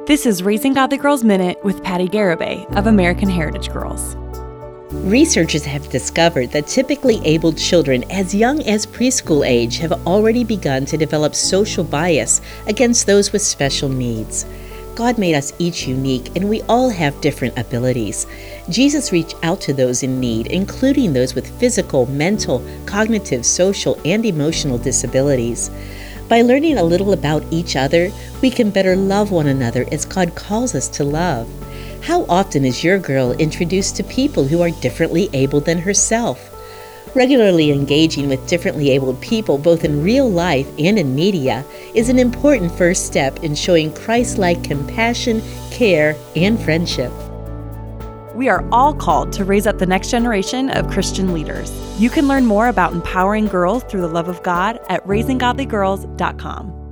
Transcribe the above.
This is Raising Godly Girls Minute with Patty Garibay of American Heritage Girls. Researchers have discovered that typically abled children as young as preschool age have already begun to develop social bias against those with special needs. God made us each unique, and we all have different abilities. Jesus reached out to those in need, including those with physical, mental, cognitive, social, and emotional disabilities. By learning a little about each other, we can better love one another as God calls us to love. How often is your girl introduced to people who are differently abled than herself? Regularly engaging with differently abled people, both in real life and in media, is an important first step in showing Christ-like compassion, care, and friendship. We are all called to raise up the next generation of Christian leaders. You can learn more about empowering girls through the love of God at raisinggodlygirls.com.